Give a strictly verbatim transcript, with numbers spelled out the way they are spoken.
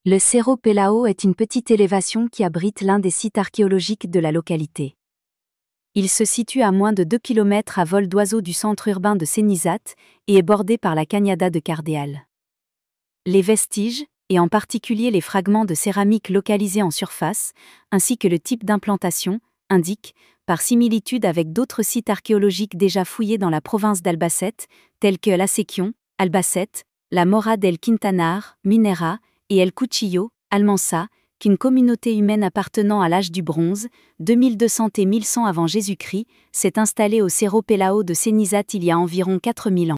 Le Cerro Pelao est une petite élévation qui abrite l'un des sites archéologiques de la localité. Il se situe à moins de deux kilomètres à vol d'oiseau du centre urbain de Cénizat et est bordé par la Cañada de Cardeal. Les vestiges, et en particulier les fragments de céramique localisés en surface, ainsi que le type d'implantation, indiquent, par similitude avec d'autres sites archéologiques déjà fouillés dans la province d'Albacete, tels que La Sequion, Albacete, la Mora del Quintanar, Minera, et El Cuchillo, Almansa, qu'une communauté humaine appartenant à l'âge du bronze, deux mille deux cents et mille cent avant Jésus-Christ, s'est installée au Cerro Pelao de Cénizat il y a environ quatre mille ans.